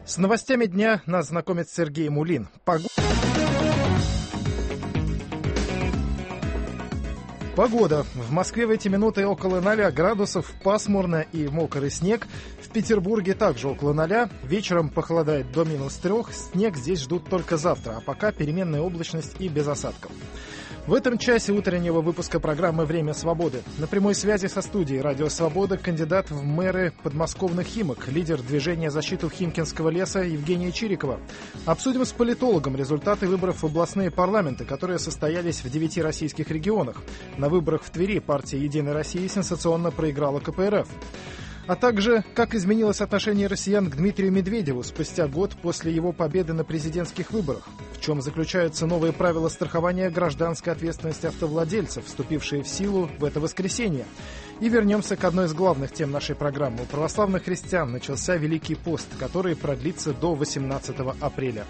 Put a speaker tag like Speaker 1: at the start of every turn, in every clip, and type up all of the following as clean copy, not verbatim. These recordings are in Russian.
Speaker 1: С новостями дня нас знакомит Сергей Мулин. Погода. В Москве в эти минуты около 0 градусов, пасмурно и мокрый снег. В Петербурге также около 0. Вечером похолодает до -3. Снег здесь ждут только завтра, а пока переменная облачность и без осадков. В этом часе утреннего выпуска программы «Время свободы». На прямой связи со студией «Радио Свобода» кандидат в мэры подмосковных Химок, лидер движения «Защиту Химкинского леса» Евгения Чирикова. Обсудим с политологом результаты выборов в областные парламенты, которые состоялись в 9 российских регионах. На выборах в Твери партия «Единая Россия» сенсационно проиграла КПРФ. А также, как изменилось отношение россиян к Дмитрию Медведеву спустя год после его победы на президентских выборах. В чем заключаются новые правила страхования гражданской ответственности автовладельцев, вступившие в силу в это воскресенье. И вернемся к одной из главных тем нашей программы. У православных христиан начался Великий пост, который продлится до 18 апреля.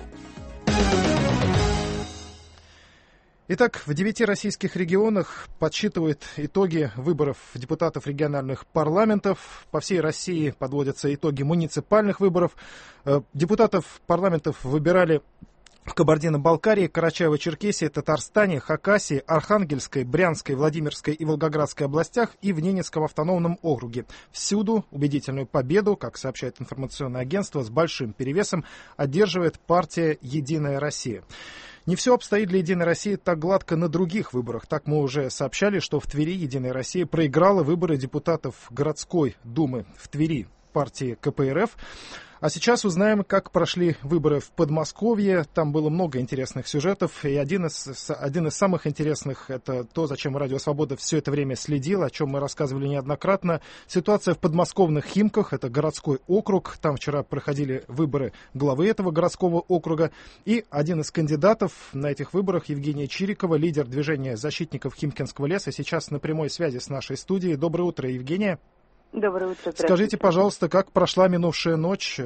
Speaker 1: Итак, в 9 российских регионах подсчитывают итоги выборов депутатов региональных парламентов. По всей России подводятся итоги муниципальных выборов. Депутатов парламентов выбирали в Кабардино-Балкарии, Карачаево-Черкесии, Татарстане, Хакасии, Архангельской, Брянской, Владимирской и Волгоградской областях и в Ненецком автономном округе. Всюду убедительную победу, как сообщает информационное агентство, с большим перевесом одерживает партия «Единая Россия». Не все обстоит для «Единой России» так гладко на других выборах. Так мы уже сообщали, что в Твери «Единая Россия» проиграла выборы депутатов городской думы в Твери партии КПРФ. А сейчас узнаем, как прошли выборы в Подмосковье. Там было много интересных сюжетов. И один из самых интересных — это то, зачем Радио Свобода все это время следило, о чем мы рассказывали неоднократно. Ситуация в подмосковных Химках. Это городской округ. Там вчера проходили выборы главы этого городского округа. И один из кандидатов на этих выборах, Евгения Чирикова, лидер движения защитников Химкинского леса, сейчас на прямой связи с нашей студией. Доброе утро, Евгения.
Speaker 2: Доброе утро.
Speaker 1: Скажите, пожалуйста, как прошла минувшая ночь?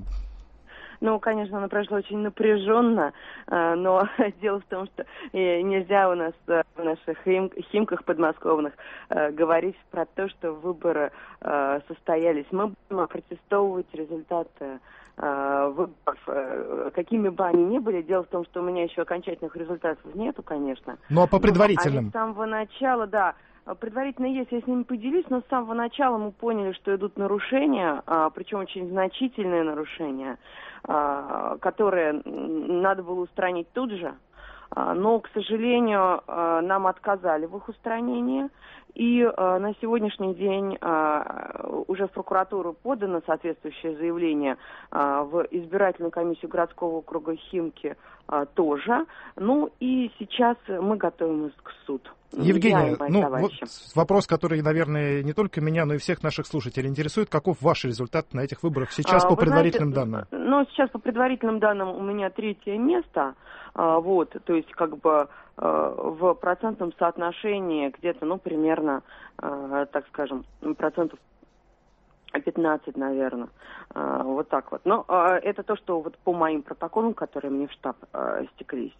Speaker 2: Ну, конечно, она прошла очень напряженно, но дело в том, что нельзя у нас в наших Химках подмосковных говорить про то, что выборы состоялись. Мы будем протестовывать результаты выборов, какими бы они ни были. Дело в том, что у меня еще окончательных результатов нету, конечно.
Speaker 1: Ну, а по предварительным?
Speaker 2: С самого начала, да. Предварительно есть, я с ними поделюсь, но с самого начала мы поняли, что идут нарушения, причем очень значительные нарушения, которые надо было устранить тут же. Но, к сожалению, нам отказали в их устранении. И на сегодняшний день уже в прокуратуру подано соответствующее заявление, в избирательную комиссию городского округа Химки тоже. Ну и сейчас мы готовимся к суду.
Speaker 1: Евгения, вот вопрос, который, наверное, не только меня, но и всех наших слушателей интересует. Каков ваш результат на этих выборах сейчас по предварительным данным?
Speaker 2: Ну, сейчас по предварительным данным у меня 3-е место. Вот, то есть, как бы в процентном соотношении где-то, ну, примерно, так скажем, процентов 15, наверное, вот так вот. Но это то, что вот по моим протоколам, которые мне в штаб стеклись,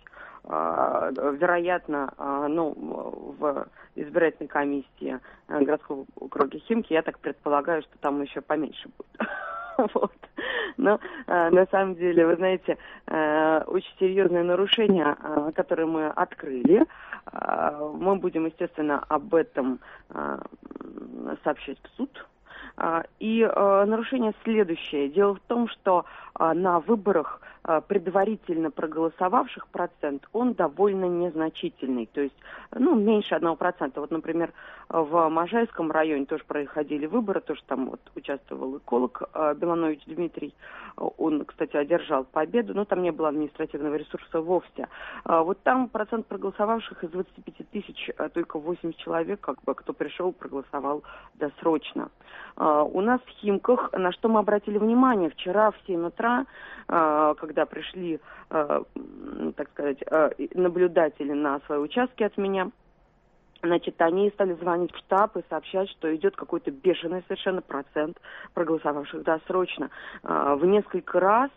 Speaker 2: вероятно, ну, в избирательной комиссии городского округа Химки, я так предполагаю, что там еще поменьше будет. Вот. Но на самом деле, вы знаете, очень серьезное нарушение, которое мы открыли. Мы будем, естественно, об этом сообщать в суд. И нарушение следующее. Дело в том, что на выборах предварительно проголосовавших процент, он довольно незначительный. То есть, ну, меньше 1%. Вот, например, в Можайском районе тоже проходили выборы, тоже там вот участвовал эколог Беланович Дмитрий. Он, кстати, одержал победу, но там не было административного ресурса вовсе. Вот там процент проголосовавших из 25 тысяч, только 80 человек, как бы, кто пришел, проголосовал досрочно. У нас в Химках, на что мы обратили внимание, вчера в 7 утра, когда пришли, так сказать, наблюдатели на свои участки от меня, значит, они стали звонить в штаб и сообщать, что идет какой-то бешеный совершенно процент проголосовавших досрочно. В несколько раз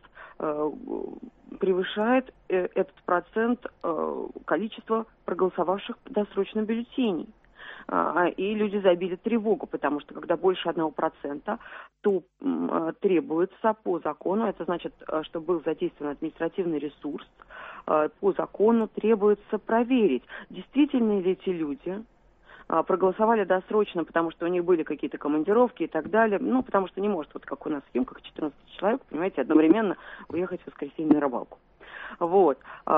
Speaker 2: превышает этот процент количество проголосовавших досрочно бюллетеней. и люди забили тревогу, потому что когда больше 1%, то требуется по закону, это значит, что был задействован административный ресурс, по закону требуется проверить, действительно ли эти люди проголосовали досрочно, потому что у них были какие-то командировки и так далее. Ну, потому что не может, вот как у нас в Химках, 14 человек, понимаете, одновременно уехать в воскресенье на рыбалку. Вот.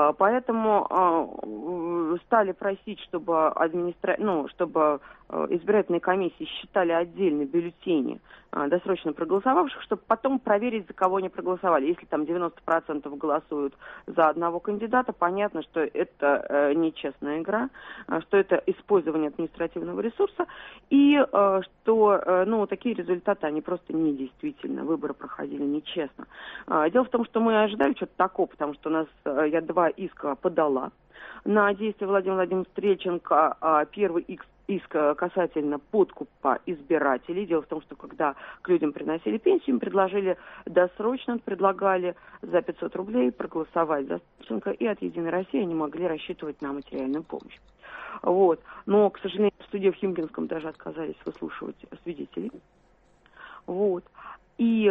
Speaker 2: Поэтому стали просить, чтобы чтобы избирательные комиссии считали отдельно бюллетени досрочно проголосовавших, чтобы потом проверить, за кого они проголосовали. Если там 90% голосуют за одного кандидата, понятно, что это нечестная игра, что это использование административного ресурса, и что такие результаты, они просто недействительны. Выборы проходили нечестно. Дело в том, что мы ожидали чего-то такого, потому что у нас я 2 иска подала на действия Владимира Владимировича Стрельченко. Первый иск касательно подкупа избирателей. Дело в том, что когда к людям приносили пенсию, им предложили досрочно, предлагали за 500 рублей проголосовать за Стрельченко, и от «Единой России» они могли рассчитывать на материальную помощь. Вот. Но, к сожалению, в суде в Химкинском даже отказались выслушивать свидетелей. Вот. И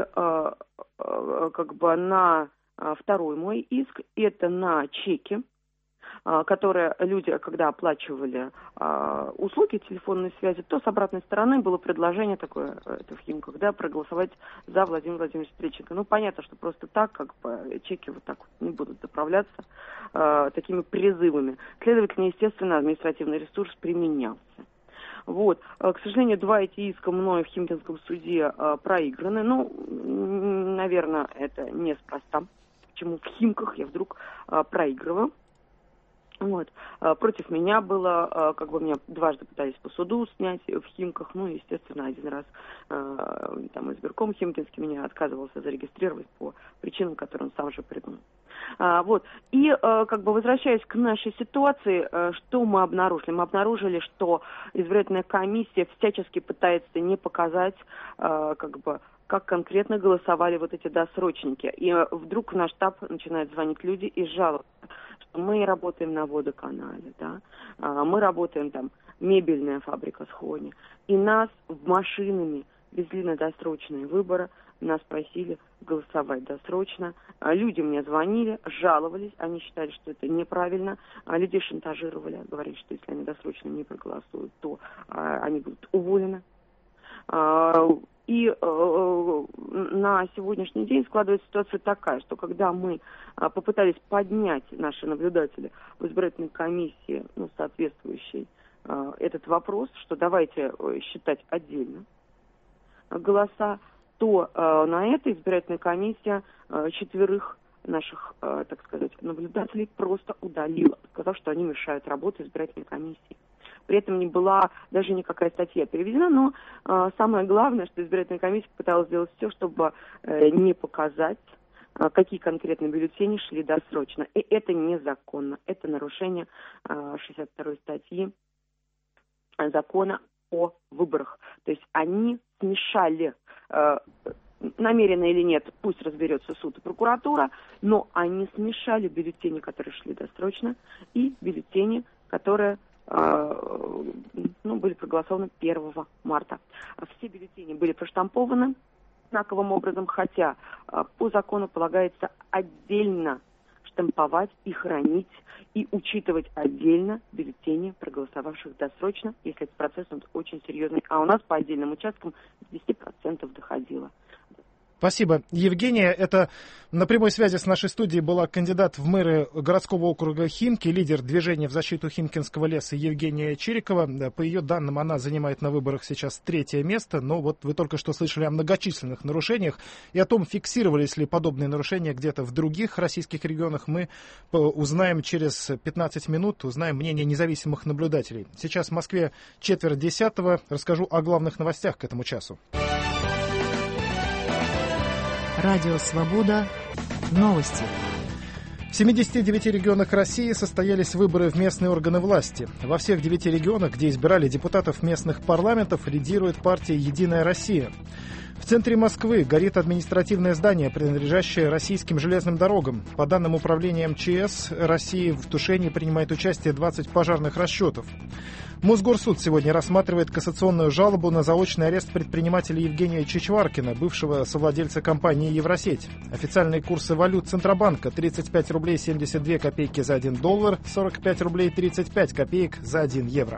Speaker 2: на второй мой иск, это на чеки, которые люди, когда оплачивали услуги телефонной связи, то с обратной стороны было предложение такое, это в Химках, проголосовать за Владимира Владимировича Стрельченко. Ну, понятно, что просто так, чеки вот так вот не будут заправляться такими призывами. Следовательно, естественно, административный ресурс применялся. Вот. К сожалению, 2 эти иска мною в Химкинском суде проиграны. Ну, наверное, это неспроста. Почему в Химках я вдруг проигрываю? Вот. Против меня было, меня дважды пытались по суду снять в Химках, естественно, один раз избирком Химкинский меня отказывался зарегистрировать по причинам, которые он сам же придумал. Вот. И, возвращаясь к нашей ситуации, что мы обнаружили? Мы обнаружили, что избирательная комиссия всячески пытается не показать, как конкретно голосовали вот эти досрочники. И вдруг в наш штаб начинают звонить люди и жаловаться, что мы работаем на водоканале, мы работаем мебельная фабрика Сходни. И нас машинами везли на досрочные выборы, нас просили голосовать досрочно. Люди мне звонили, жаловались, они считали, что это неправильно. Людей шантажировали, говорили, что если они досрочно не проголосуют, то они будут уволены. И на сегодняшний день складывается ситуация такая, что когда мы попытались поднять наши наблюдатели в избирательной комиссии, соответствующей этот вопрос, что давайте считать отдельно голоса, то на этой избирательной комиссии 4 наших, наблюдателей просто удалила, сказав, что они мешают работе избирательной комиссии. При этом не была даже никакая статья переведена, но самое главное, что избирательная комиссия пыталась сделать все, чтобы не показать, какие конкретно бюллетени шли досрочно. И это незаконно. Это нарушение 62-й статьи закона о выборах. То есть они смешали, намеренно или нет, пусть разберется суд и прокуратура, но они смешали бюллетени, которые шли досрочно, и бюллетени, которые были проголосованы 1 марта. Все бюллетени были проштампованы знаковым образом, хотя по закону полагается отдельно штамповать и хранить, и учитывать отдельно бюллетени проголосовавших досрочно, если этот процесс очень серьезный. А у нас по отдельным участкам 10% доходило.
Speaker 1: Спасибо. Евгения, это на прямой связи с нашей студией была кандидат в мэры городского округа Химки, лидер движения в защиту Химкинского леса Евгения Чирикова. По ее данным, она занимает на выборах сейчас 3-е место, но вот вы только что слышали о многочисленных нарушениях и о том, фиксировались ли подобные нарушения где-то в других российских регионах, мы узнаем через 15 минут, узнаем мнение независимых наблюдателей. Сейчас в Москве 9:45, расскажу о главных новостях к этому часу.
Speaker 3: Радио «Свобода». Новости.
Speaker 1: В 79 регионах России состоялись выборы в местные органы власти. Во всех 9 регионах, где избирали депутатов местных парламентов, лидирует партия «Единая Россия». В центре Москвы горит административное здание, принадлежащее российским железным дорогам. По данным управления МЧС России, в тушении принимает участие 20 пожарных расчетов. Мосгорсуд сегодня рассматривает кассационную жалобу на заочный арест предпринимателя Евгения Чичваркина, бывшего совладельца компании «Евросеть». Официальные курсы валют Центробанка: 35 рублей 72 копейки за 1 доллар, 45 рублей 35 копеек за 1 евро.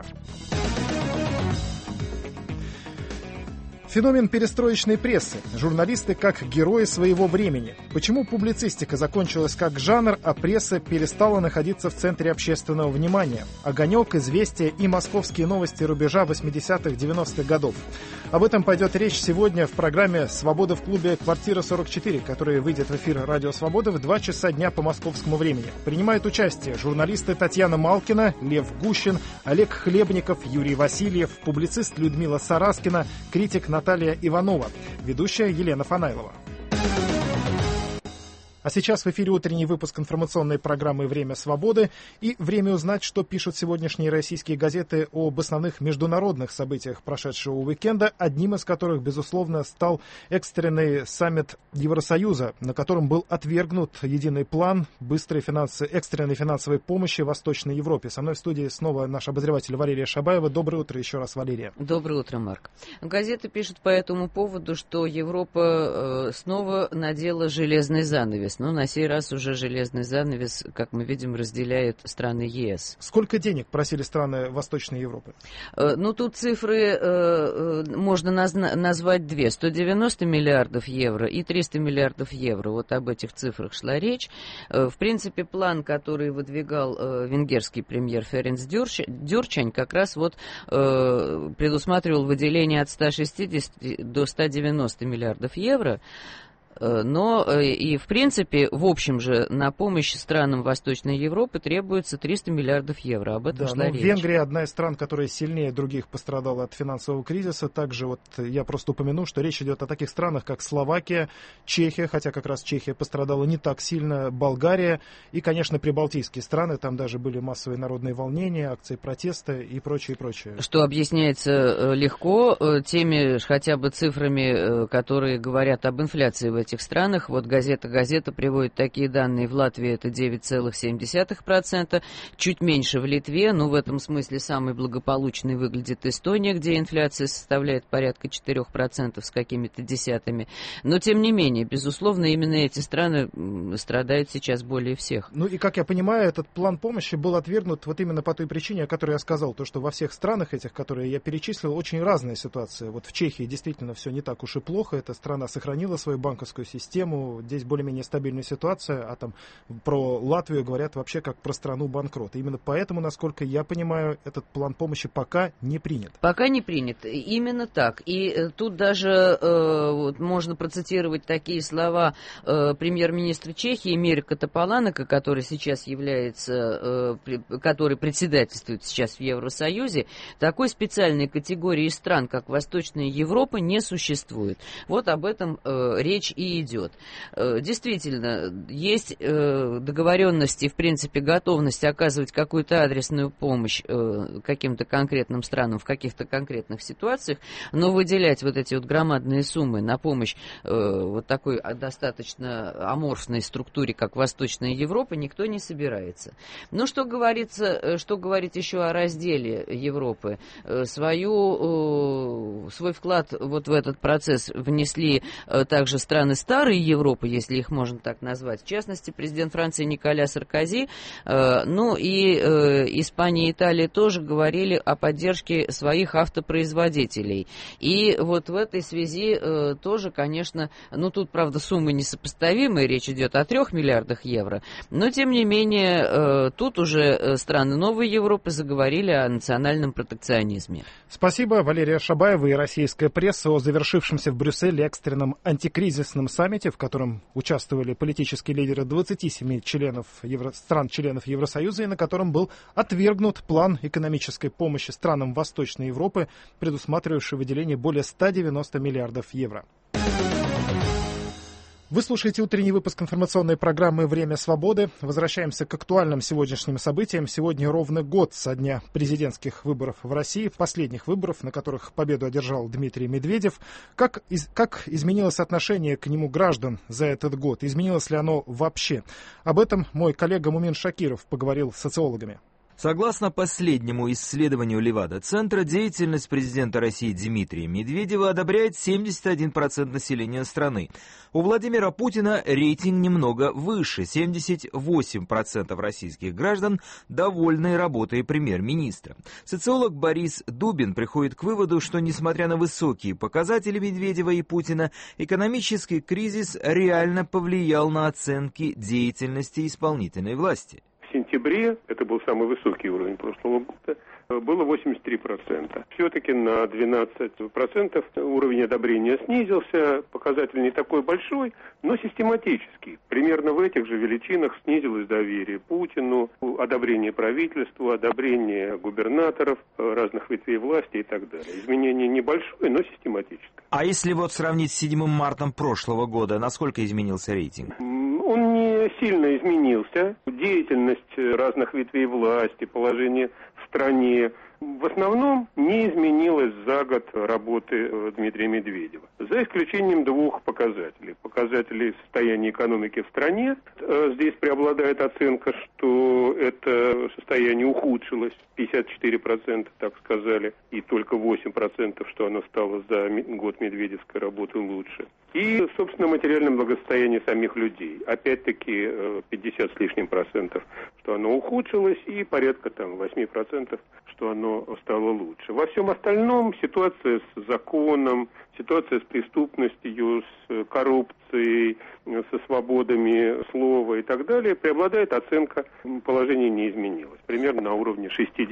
Speaker 1: Феномен перестроечной прессы. Журналисты как герои своего времени. Почему публицистика закончилась как жанр, а пресса перестала находиться в центре общественного внимания? «Огонек», «Известия» и «Московские новости» рубежа 80-х, 90-х годов. Об этом пойдет речь сегодня в программе «Свобода в клубе «Квартира 44», которая выйдет в эфир «Радио Свобода» в 2 часа дня по московскому времени. Принимают участие журналисты Татьяна Малкина, Лев Гущин, Олег Хлебников, Юрий Васильев, публицист Людмила Сараскина, критик Наталья Иванова, ведущая Елена Фанайлова. А сейчас в эфире утренний выпуск информационной программы «Время свободы» и время узнать, что пишут сегодняшние российские газеты об основных международных событиях прошедшего уикенда, одним из которых, безусловно, стал экстренный саммит Евросоюза, на котором был отвергнут единый план экстренной финансовой помощи Восточной Европе. Со мной в студии снова наш обозреватель Валерия Шабаева. Доброе утро еще раз, Валерия.
Speaker 4: Доброе утро, Марк. Газеты пишут по этому поводу, что Европа снова надела железный занавес. Но на сей раз уже железный занавес, как мы видим, разделяет страны ЕС.
Speaker 1: Сколько денег просили страны Восточной Европы?
Speaker 4: Тут цифры можно назвать две. 190 миллиардов евро и 300 миллиардов евро. Вот об этих цифрах шла речь. В принципе, план, который выдвигал венгерский премьер Ференц Дюрчань, как раз предусматривал выделение от 160 до 190 миллиардов евро. Но и, в принципе, в общем же, на помощь странам Восточной Европы требуется 300 миллиардов евро. Об этом шла речь.
Speaker 1: Венгрия одна из стран, которая сильнее других пострадала от финансового кризиса. Также я просто упомяну, что речь идет о таких странах, как Словакия, Чехия, хотя как раз Чехия пострадала не так сильно, Болгария и, конечно, прибалтийские страны. Там даже были массовые народные волнения, акции протеста и прочее, прочее.
Speaker 4: Что объясняется легко теми хотя бы цифрами, которые говорят об инфляции в этих странах. Вот газета приводит такие данные. В Латвии это 9,7%, чуть меньше в Литве, но в этом смысле самой благополучной выглядит Эстония, где инфляция составляет порядка 4% с какими-то десятыми. Но, тем не менее, безусловно, именно эти страны страдают сейчас более всех.
Speaker 1: И, как я понимаю, этот план помощи был отвергнут вот именно по той причине, о которой я сказал, то, что во всех странах этих, которые я перечислил, очень разная ситуация. Вот в Чехии действительно все не так уж и плохо, эта страна сохранила свою банковскую систему, здесь более-менее стабильная ситуация, а там про Латвию говорят вообще как про страну-банкрот. Именно поэтому, насколько я понимаю, этот план помощи пока не принят.
Speaker 4: Пока не принят, именно так. И тут даже можно процитировать такие слова премьер-министра Чехии Мирка Тополанака, который сейчас который председательствует сейчас в Евросоюзе. Такой специальной категории стран, как Восточная Европа, не существует. Вот об этом речь и идет. Действительно, есть договоренности, в принципе, готовность оказывать какую-то адресную помощь каким-то конкретным странам в каких-то конкретных ситуациях, но выделять вот эти вот громадные суммы на помощь вот такой достаточно аморфной структуре, как Восточная Европа, никто не собирается. Но что говорить еще о разделе Европы? Свой вклад вот в этот процесс внесли также страны старой Европы, если их можно так назвать. В частности, президент Франции Николя Саркози, Испания и Италия тоже говорили о поддержке своих автопроизводителей. И вот в этой связи тоже, конечно, тут, правда, суммы несопоставимые, речь идет о 3 миллиардах евро, но, тем не менее, тут уже страны новой Европы заговорили о национальном протекционизме.
Speaker 1: Спасибо, Валерия Шабаева и российская пресса о завершившемся в Брюсселе экстренном антикризисном саммите, в котором участвовали политические лидеры 27 стран-членов Евросоюза, и на котором был отвергнут план экономической помощи странам Восточной Европы, предусматривавший выделение более 190 миллиардов евро. Вы слушаете утренний выпуск информационной программы «Время свободы». Возвращаемся к актуальным сегодняшним событиям. Сегодня ровно год со дня президентских выборов в России, последних выборов, на которых победу одержал Дмитрий Медведев. Как изменилось отношение к нему граждан за этот год? Изменилось ли оно вообще? Об этом мой коллега Мумин Шакиров поговорил с социологами.
Speaker 5: Согласно последнему исследованию Левада-центра, деятельность президента России Дмитрия Медведева одобряет 71% населения страны. У Владимира Путина рейтинг немного выше. 78% российских граждан довольны работой премьер-министра. Социолог Борис Дубин приходит к выводу, что, несмотря на высокие показатели Медведева и Путина, экономический кризис реально повлиял на оценки деятельности исполнительной власти.
Speaker 6: В сентябре, это был самый высокий уровень прошлого года, было 83%. Все-таки на 12% уровень одобрения снизился. Показатель не такой большой, но систематический. Примерно в этих же величинах снизилось доверие Путину, одобрение правительству, одобрение губернаторов разных ветвей власти и так далее. Изменение небольшое, но систематическое.
Speaker 5: А если вот сравнить с 7 марта прошлого года, насколько изменился рейтинг?
Speaker 6: Он не сильно изменился. Деятельность разных ветвей власти, положение в стране в основном не изменилось за год работы Дмитрия Медведева. За исключением двух показателей. Показателей состояния экономики в стране. Здесь преобладает оценка, что это состояние ухудшилось. 54%, так сказали, и только 8%, что оно стало за год медведевской работы лучше. И, собственно, материальное благосостояние самих людей. Опять-таки 50 с лишним процентов, что оно ухудшилось, и порядка 8%, что оно стало лучше. Во всем остальном ситуация с законом, ситуация с преступностью, с коррупцией, со свободами слова и так далее, преобладает оценка, положение не изменилось. Примерно на уровне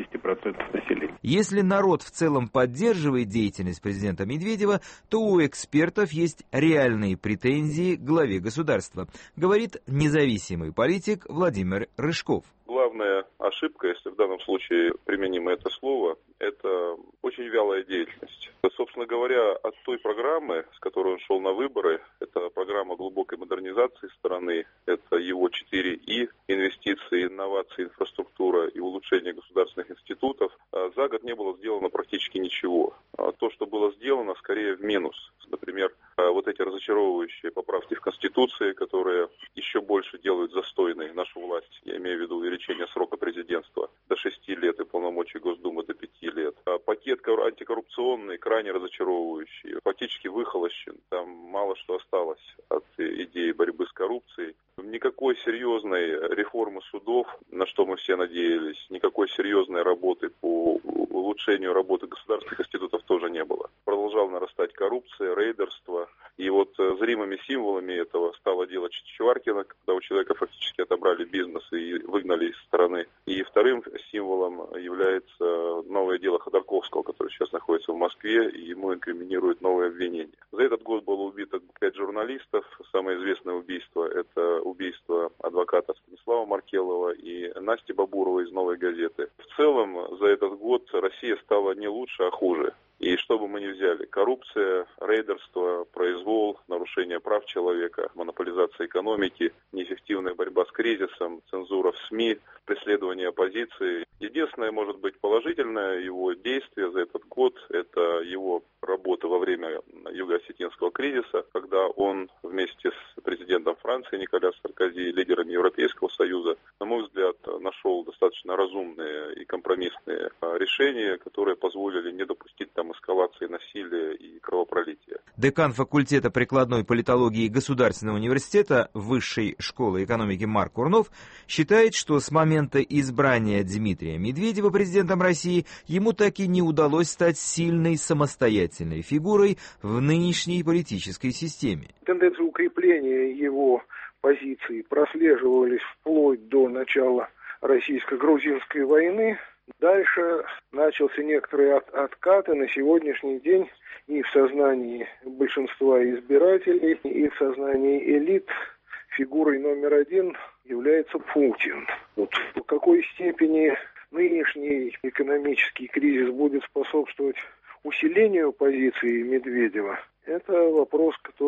Speaker 6: 60% населения.
Speaker 5: Если народ в целом поддерживает деятельность президента Медведева, то у экспертов есть реальные претензии к главе государства, говорит независимый политик Владимир Рыжков.
Speaker 7: Главная ошибка, если в данном случае применимо это слово, это очень вялая деятельность. Собственно говоря, от той программы, с которой он шел на выборы, это программа глубокой модернизации страны, это его 4И, инвестиции, инновации, инфраструктура и улучшение государственных институтов, за год не было сделано практически ничего. То, что было сделано, скорее в минус. Например, вот эти разочаровывающие поправки в Конституции, которые еще больше делают застойной нашу власть, я имею в виду увеличение срока президентства до 6 лет и полномочий Госдумы до 5 лет. Пакет антикоррупционный крайне разочаровывающий, фактически выхолощен, там мало что осталось от идеи борьбы с коррупцией. Никакой серьезной реформы судов, на что мы все надеялись, никакой серьезной работы по улучшению работы государственных институтов тоже не было. Продолжала нарастать коррупция, рейдерство. И вот зримыми символами этого стало дело Чичваркина, когда у человека фактически отобрали бизнес и выгнали из страны. И вторым символом является новое дело Ходорковского, которое сейчас находится в Москве, и ему инкриминируют новые обвинения. За этот год было убито 5 журналистов. Самое известное убийство – это убийство адвоката Станислава Маркелова и Насти Бабуровой из «Новой газеты». В целом, за этот год Россия стала не лучше, а хуже. И что бы мы ни взяли, коррупция, рейдерство, произвол, нарушение прав человека, монополизация экономики, неэффективная борьба с кризисом, цензура в СМИ, преследование оппозиции. Единственное, может быть, положительное его действие за этот год – это его работа во время юго-осетинского кризиса, когда он вместе с президентом Франции Николя Саркози и лидерами Европейского Союза, на мой взгляд, нашел достаточно разумные и компромиссные решения, которые позволили не допустить там эскалации насилия и кровопролития.
Speaker 5: Декан факультета прикладной политологии Государственного университета Высшей школы экономики Марк Курнов считает, что с момента избрания Дмитрия Медведева президентом России ему так и не удалось стать сильной самостоятельной фигурой в нынешней политической системе.
Speaker 8: Тенденции укрепления его позиций прослеживались вплоть до начала российско-грузинской войны. Дальше начался некоторый откат, и на сегодняшний день и в сознании большинства избирателей, и в сознании элит фигурой номер один является Путин. Вот в какой степени нынешний экономический кризис будет способствовать усилению позиции Медведева, это вопрос, который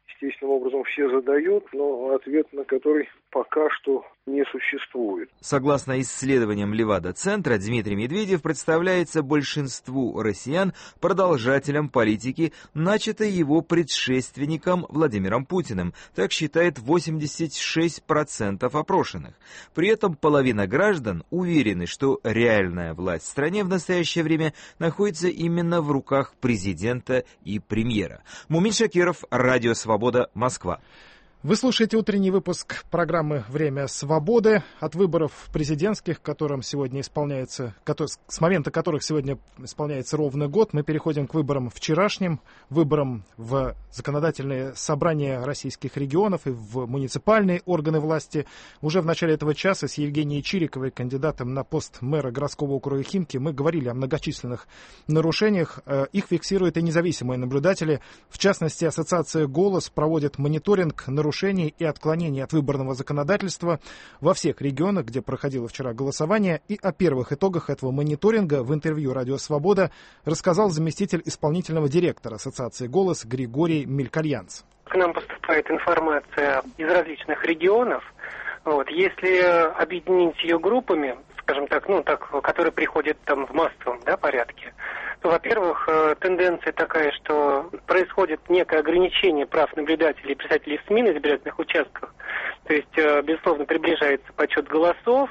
Speaker 8: естественным образом все задают, но ответ на который пока что не существует.
Speaker 5: Согласно исследованиям Левада-центра, Дмитрий Медведев представляется большинству россиян продолжателем политики, начатой его предшественником Владимиром Путиным. Так считает 86% опрошенных. При этом половина граждан уверены, что реальная власть в стране в настоящее время находится именно в руках президента и премьера. Мумин Шакиров, Радио Свобода, Москва.
Speaker 1: Вы слушаете утренний выпуск программы «Время свободы». От выборов президентских, которым сегодня исполняется, с момента которых сегодня исполняется ровно год, мы переходим к выборам вчерашним, выборам в законодательные собрания российских регионов и в муниципальные органы власти. Уже в начале этого часа с Евгенией Чириковой, кандидатом на пост мэра городского округа Химки, мы говорили о многочисленных нарушениях. Их фиксируют и независимые наблюдатели. В частности, ассоциация «Голос» проводит мониторинг нарушений и отклонений от выборного законодательства во всех регионах, где проходило вчера голосование. И о первых итогах этого мониторинга в интервью «Радио Свобода» рассказал заместитель исполнительного директора ассоциации «Голос» Григорий Мелькальянц.
Speaker 9: К нам поступает информация из различных регионов. Если объединить ее группами, скажем так, которые приходят там в массовом порядке, то, во-первых, тенденция такая, что происходит некое ограничение прав наблюдателей и представителей СМИ на избирательных участках. То есть, безусловно, приближается подсчет голосов,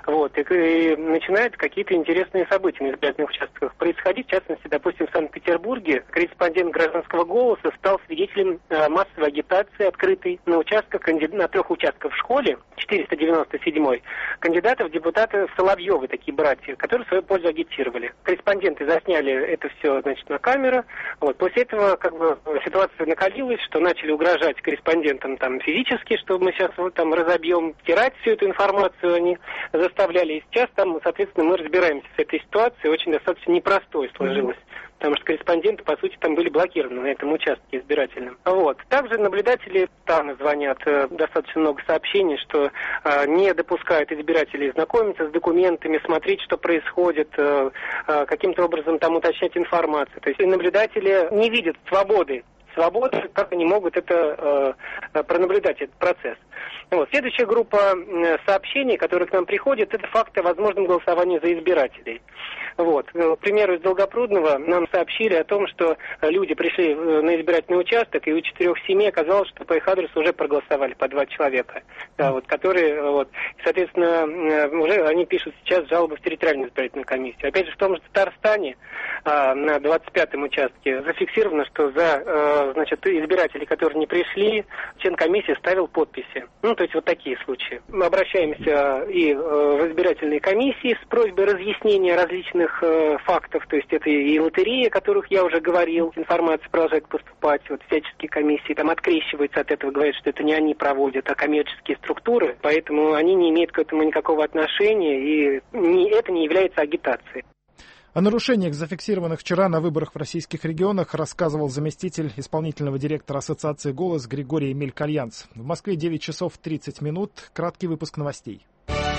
Speaker 9: и начинают какие-то интересные события на избирательных участках происходить. В частности, допустим, в Санкт-Петербурге корреспондент «Гражданского голоса» стал свидетелем массовой агитации, открытой на участках, на 3 участках в школе, 497-й, кандидатов в депутаты Соловьевы, такие братья, которые в свою пользу агитировали. Корреспонденты засняли это все, на камеру. После этого ситуация накалилась, что начали угрожать корреспондентам физически, что мы сейчас разобьем, стирать всю эту информацию они заставляли. И сейчас соответственно, мы разбираемся с этой ситуацией. Очень достаточно непростой сложилось. Потому что корреспонденты, по сути, там были блокированы на этом участке избирательном. Также наблюдатели звонят, достаточно много сообщений, что не допускают избирателей знакомиться с документами, смотреть, что происходит, каким-то образом уточнять информацию. То есть наблюдатели не видят свободы, как они могут это пронаблюдать, этот процесс. Следующая группа сообщений, которые к нам приходят, это факты о возможном голосовании за избирателей. К примеру, из Долгопрудного нам сообщили о том, что люди пришли на избирательный участок, и у 4 семей оказалось, что по их адресу уже проголосовали по 2 человека, которые, соответственно, уже они пишут сейчас жалобы в территориальную избирательную комиссию. Опять же, в том же Татарстане на 25-м участке зафиксировано, что за избиратели, которые не пришли, член комиссии ставил подписи. То есть такие случаи. Мы обращаемся и в избирательные комиссии с просьбой разъяснения различных фактов, то есть это и лотереи, о которых я уже говорил, информация продолжает поступать, всяческие комиссии открещиваются от этого, говорят, что это не они проводят, а коммерческие структуры, поэтому они не имеют к этому никакого отношения, и это не является агитацией.
Speaker 1: О нарушениях, зафиксированных вчера на выборах в российских регионах, рассказывал заместитель исполнительного директора ассоциации «Голос» Григорий Мелькальянц. В Москве 9 часов 30 минут. Краткий выпуск новостей.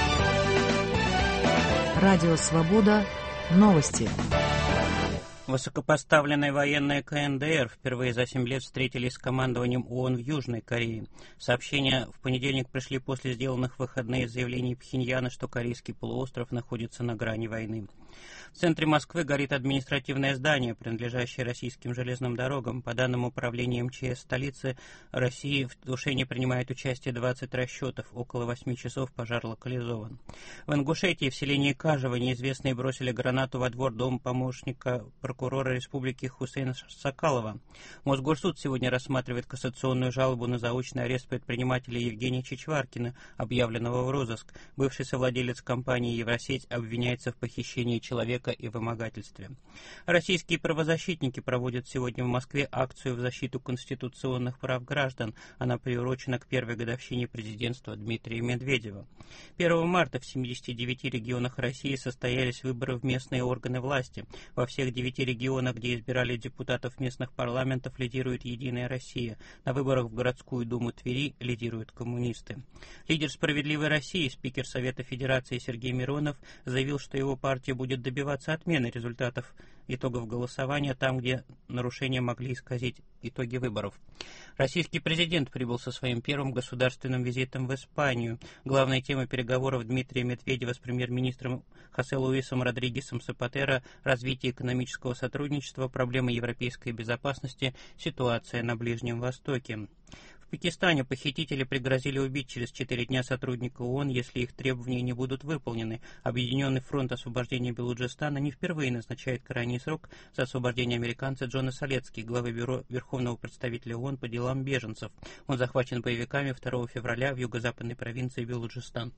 Speaker 3: Радио «Свобода». Новости.
Speaker 10: Высокопоставленные военные КНДР впервые за 7 лет встретились с командованием ООН в Южной Корее. Сообщения в понедельник пришли после сделанных в выходные заявлений Пхеньяна, что Корейский полуостров находится на грани войны. В центре Москвы горит административное здание, принадлежащее российским железным дорогам. По данным управления МЧС столицы России, в тушении принимает участие 20 расчетов. Около 8 часов пожар локализован. В Ингушетии в селении Кажево неизвестные бросили гранату во двор дома помощника прокурора республики Хусейна Сакалова. Мосгорсуд сегодня рассматривает кассационную жалобу на заочный арест предпринимателя Евгения Чичваркина, объявленного в розыск. Бывший совладелец компании «Евросеть» обвиняется в похищении человека и вымогательстве. Российские правозащитники проводят сегодня в Москве акцию в защиту конституционных прав граждан. Она приурочена к первой годовщине президентства Дмитрия Медведева. 1 марта в 79 регионах России состоялись выборы в местные органы власти. Во всех 9 регионах, где избирали депутатов местных парламентов, лидирует «Единая Россия». На выборах в городскую думу Твери лидируют коммунисты. Лидер «Справедливой России», спикер Совета Федерации Сергей Миронов, заявил, что его партия будет добиваться отмены результатов итогов голосования там, где нарушения могли исказить итоги выборов. Российский президент прибыл со своим первым государственным визитом в Испанию. Главная тема переговоров Дмитрия Медведева с премьер-министром Хосе Луисом Родригесом Сапатеро – развитие экономического сотрудничества, проблемы европейской безопасности, ситуация на Ближнем Востоке. В Пакистане похитители пригрозили убить через 4 дня сотрудника ООН, если их требования не будут выполнены. Объединенный фронт освобождения Белуджистана не впервые назначает крайний срок за освобождение американца Джона Солецки, главы бюро Верховного представителя ООН по делам беженцев. Он захвачен боевиками 2 февраля в юго-западной провинции Белуджистан.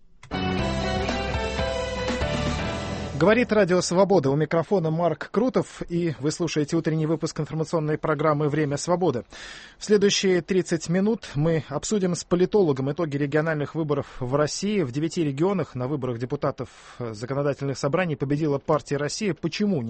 Speaker 1: Говорит Радио Свобода. У микрофона Марк Крутов, и вы слушаете утренний выпуск информационной программы «Время свободы». В следующие 30 минут мы обсудим с политологом итоги региональных выборов в России. В 9 регионах на выборах депутатов законодательных собраний победила партия «Россия». Почему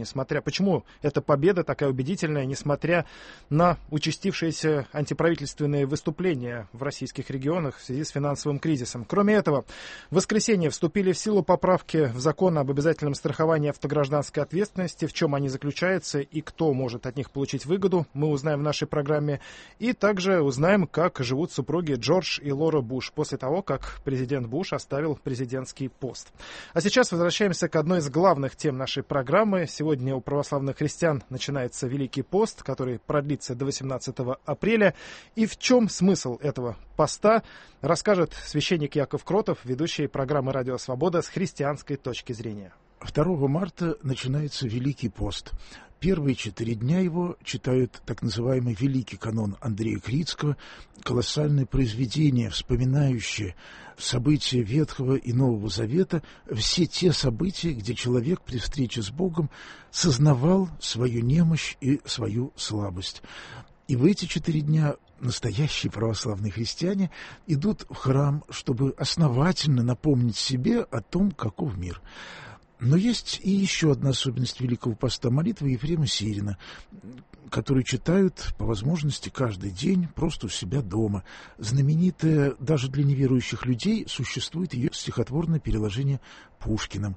Speaker 1: эта победа такая убедительная, несмотря на участившиеся антиправительственные выступления в российских регионах в связи с финансовым кризисом? Кроме этого, в воскресенье вступили в силу поправки в закон об обязательном страхование автогражданской ответственности. В чем они заключаются и кто может от них получить выгоду, мы узнаем в нашей программе. И также узнаем, как живут супруги Джордж и Лора Буш после того, как президент Буш оставил президентский пост. А сейчас возвращаемся к одной из главных тем нашей программы. Сегодня у православных христиан начинается Великий пост, который продлится до 18 апреля. И в чем смысл этого поста, расскажет священник Яков Кротов, ведущий программы «Радио Свобода» с христианской точки зрения.
Speaker 11: 2 марта начинается Великий пост. Первые 4 дня его читают так называемый Великий канон Андрея Крицкого, колоссальное произведение, вспоминающее события Ветхого и Нового Завета, все те события, где человек при встрече с Богом сознавал свою немощь и свою слабость. И в эти 4 дня настоящие православные христиане идут в храм, чтобы основательно напомнить себе о том, каков мир. Но есть и еще одна особенность Великого поста — молитвы Ефрема Сирина, которую читают по возможности каждый день просто у себя дома. Знаменитое даже для неверующих людей, существует ее стихотворное переложение Пушкиным.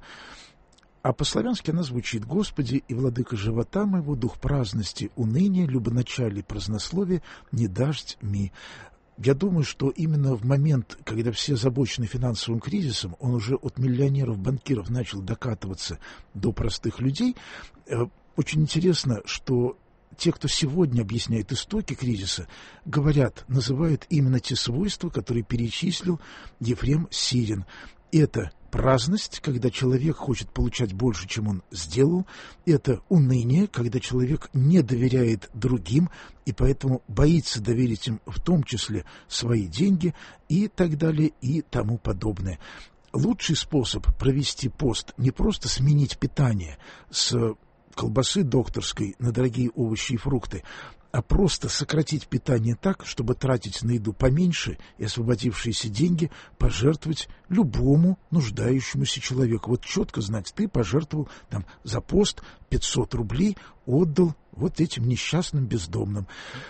Speaker 11: А по-славянски она звучит: «Господи и владыка живота моего, дух праздности, уныния, любоначалие, празднословие, не дашь ми». Я думаю, что именно в момент, когда все озабочены финансовым кризисом, он уже от миллионеров, банкиров начал докатываться до простых людей. Очень интересно, что те, кто сегодня объясняет истоки кризиса, называют именно те свойства, которые перечислил Ефрем Сирин. Это праздность, когда человек хочет получать больше, чем он сделал. Это уныние, когда человек не доверяет другим и поэтому боится доверить им в том числе свои деньги и так далее и тому подобное. Лучший способ провести пост — не просто сменить питание с колбасы докторской на дорогие овощи и фрукты, а просто сократить питание так, чтобы тратить на еду поменьше и освободившиеся деньги пожертвовать любому нуждающемуся человеку. Вот четко знать, ты пожертвовал за пост 500 рублей, отдал вот этим несчастным бездомным.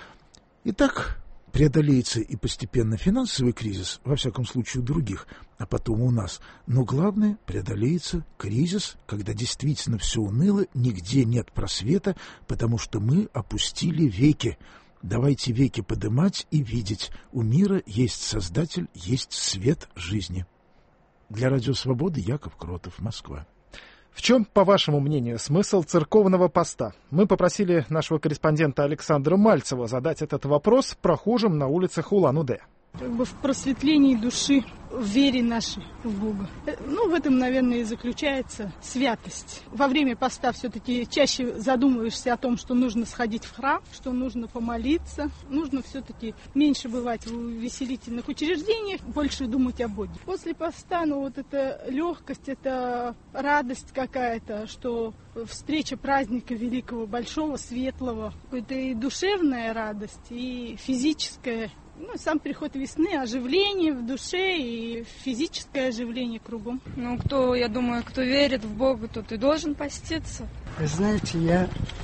Speaker 11: Итак, преодолеется и постепенно финансовый кризис, во всяком случае у других, а потом у нас. Но главное, преодолеется кризис, когда действительно все уныло, нигде нет просвета, потому что мы опустили веки. Давайте веки подымать и видеть. У мира есть Создатель, есть свет жизни. Для Радио Свободы Яков Кротов, Москва.
Speaker 1: В чем, по вашему мнению, смысл церковного поста? Мы попросили нашего корреспондента Александра Мальцева задать этот вопрос прохожим на улицах Улан-Удэ.
Speaker 12: В просветлении души, в вере нашей в Бога. В этом, наверное, и заключается святость. Во время поста все-таки чаще задумываешься о том, что нужно сходить в храм, что нужно помолиться, нужно все-таки меньше бывать в увеселительных учреждениях, больше думать о Боге. После поста, это легкость, это радость какая-то, что встреча праздника великого, большого, светлого. Это и душевная радость, и физическая. Сам приход весны, оживление в душе и физическое оживление кругом.
Speaker 13: Кто верит в Бога, тот и должен поститься.
Speaker 14: Знаете, я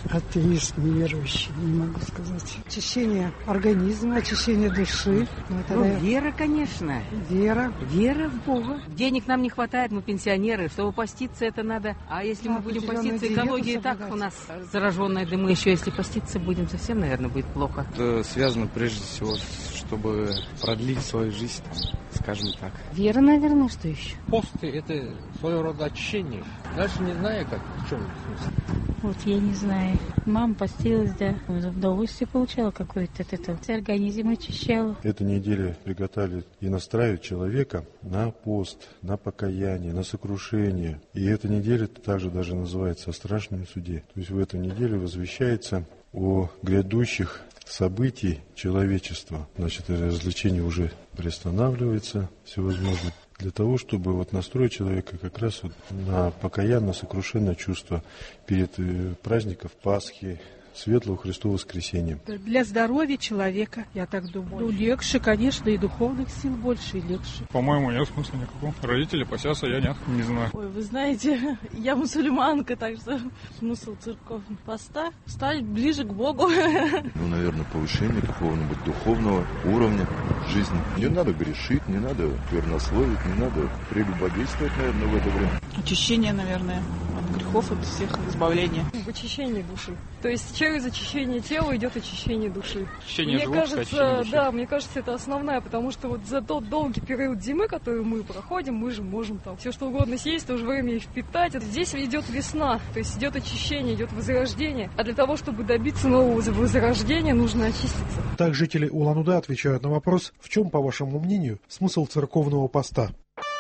Speaker 13: атеист, неверующий, не могу сказать. Очищение организма, очищение души.
Speaker 14: Вера, конечно.
Speaker 13: Вера.
Speaker 14: Вера в Бога. Денег нам не хватает, мы пенсионеры, чтобы поститься это надо. А если мы будем поститься, экология и так у нас зараженная, да мы еще если поститься будем, совсем, наверное, будет плохо.
Speaker 15: Это связано прежде всего, чтобы продлить свою жизнь, скажем так.
Speaker 14: Вера, наверное, что еще?
Speaker 16: Пост – это своего рода очищение. Даже не знаю, как, в чем смысл.
Speaker 17: Вот я не знаю. Мама постилась, да. Удовольствие получала какое-то от этого. Организм очищала.
Speaker 18: Эту неделю приготовили и настраивают человека на пост, на покаяние, на сокрушение. И эта неделя также даже называется «О страшном суде». То есть в эту неделю возвещается о грядущих событий человечества. Значит, развлечение уже приостанавливается всевозможно. Для того, чтобы настроить человека как раз на покаянное, сокрушенное чувство перед праздником Пасхи, Светлого Христова воскресения.
Speaker 12: Для здоровья человека, я так думаю. Легче, конечно, и духовных сил больше, и легче.
Speaker 19: По-моему, нет смысла никакого. Родители постятся, я нет, не знаю.
Speaker 20: Ой, вы знаете, я мусульманка, так что смысл церковного поста стать ближе к Богу.
Speaker 21: Наверное, повышение духовного уровня жизни. Не надо грешить, не надо вернословить, не надо прелюбодействовать, наверное, в это время.
Speaker 22: Очищение, наверное, от грехов, от всех избавления.
Speaker 23: Очищение души. То есть через очищение тела идет очищение души.
Speaker 19: Очищение
Speaker 23: мне кажется, да, мне кажется, это основное, потому что вот за тот долгий период зимы, который мы проходим, мы же можем там все что угодно съесть, в то же время и впитать. Здесь идет весна, то есть идет очищение, идет возрождение. А для того, чтобы добиться нового возрождения, нужно очиститься.
Speaker 1: Так жители Улан-Удэ отвечают на вопрос, в чем, по вашему мнению, смысл церковного поста?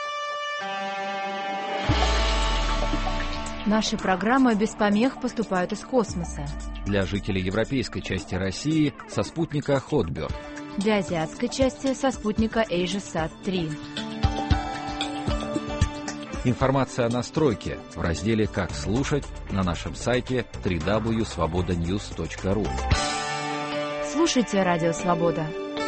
Speaker 3: Наши программы без помех поступают из космоса.
Speaker 24: Для жителей европейской части России со спутника Хотберд.
Speaker 3: Для азиатской части со спутника AsiaSat-3.
Speaker 24: Информация о настройке в разделе «Как слушать» на нашем сайте www.svobodanews.ru.
Speaker 3: Слушайте Радио Свобода.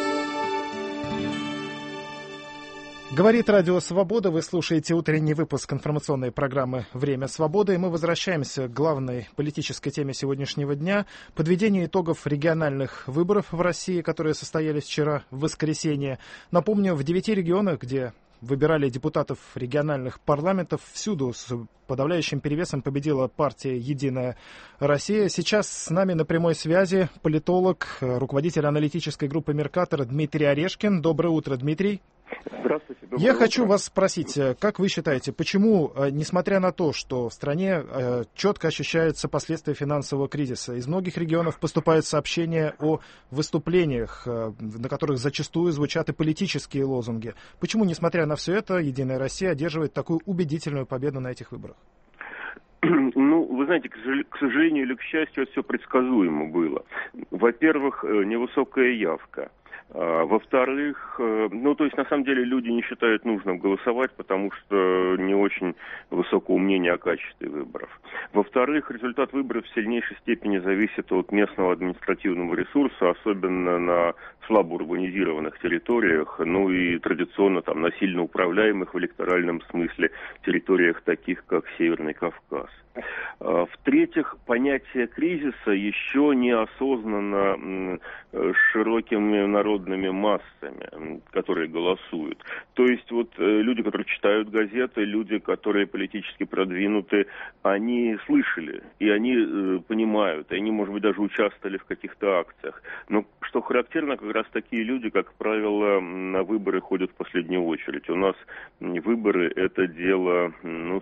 Speaker 1: Говорит Радио Свобода. Вы слушаете утренний выпуск информационной программы «Время свободы». И мы возвращаемся к главной политической теме сегодняшнего дня. Подведение итогов региональных выборов в России, которые состоялись вчера в воскресенье. Напомню, в 9 регионах, где выбирали депутатов региональных парламентов, всюду с подавляющим перевесом победила партия «Единая Россия». Сейчас с нами на прямой связи политолог, руководитель аналитической группы «Меркатор» Дмитрий Орешкин. Доброе утро, Дмитрий.
Speaker 6: Здравствуйте.
Speaker 1: Я хочу вас спросить, как вы считаете, почему, несмотря на то, что в стране четко ощущаются последствия финансового кризиса, из многих регионов поступают сообщения о выступлениях, на которых зачастую звучат и политические лозунги, почему, несмотря на все это, «Единая Россия» одерживает такую убедительную победу на этих выборах?
Speaker 6: Ну, вы знаете, к сожалению или к счастью, это все предсказуемо было. Во-первых, невысокая явка. Во-вторых, то есть на самом деле люди не считают нужным голосовать, потому что не очень высокого мнения о качестве выборов. Во-вторых, результат выборов в сильнейшей степени зависит от местного административного ресурса, особенно на слабо урбанизированных территориях, и традиционно там на сильно управляемых в электоральном смысле территориях, таких как Северный Кавказ. В-третьих, понятие кризиса еще не осознано широкими народными массами, которые голосуют. То есть люди, которые читают газеты, люди, которые политически продвинуты, они слышали, и они понимают, и они, может быть, даже участвовали в каких-то акциях. Но что характерно, как раз такие люди, как правило, на выборы ходят в последнюю очередь. У нас выборы – это дело,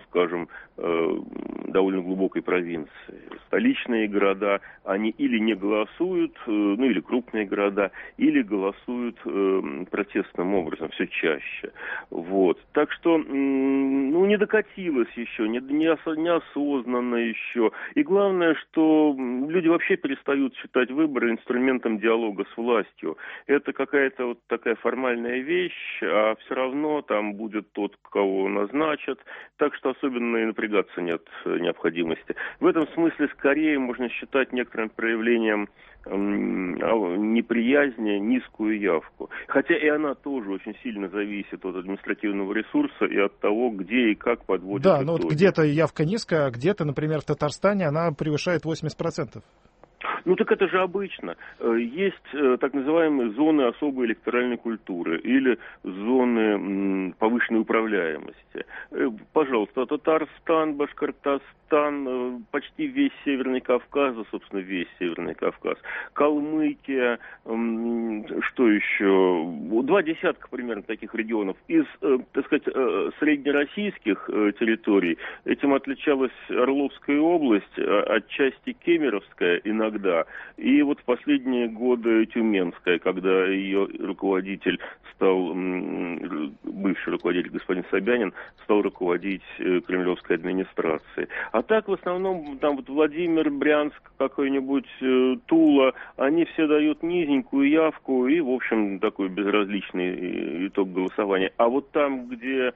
Speaker 6: довольно глубокой провинции. Столичные города, они или не голосуют, или крупные города, или голосуют протестным образом, все чаще. Так что, не докатилось еще, неосознанно еще. И главное, что люди вообще перестают считать выборы инструментом диалога с властью. Это какая-то такая формальная вещь, а все равно там будет тот, кого назначат. Так что особенно и напрягаться нет необходимости. В этом смысле скорее можно считать некоторым проявлением неприязни, низкую явку. Хотя и она тоже очень сильно зависит от административного ресурса и от того, где и как подводят итоги.
Speaker 1: Да, но вот где-то явка низкая, а где-то, например, в Татарстане она превышает 80%.
Speaker 6: Ну так это же обычно. Есть так называемые зоны особой электоральной культуры или зоны повышенной управляемости. Пожалуйста, Татарстан, Башкортостан, почти весь Северный Кавказ, собственно, весь Северный Кавказ, Калмыкия, что еще? 20 примерно таких регионов. Из, так сказать, среднероссийских территорий этим отличалась Орловская область, отчасти Кемеровская иногда. И вот в последние годы Тюменская, когда ее руководитель стал, бывший руководитель господин Собянин, стал руководить кремлевской администрацией. А так в основном там вот Владимир, Брянск, какой-нибудь Тула, они все дают низенькую явку и, в общем, такой безразличный итог голосования. А вот там, где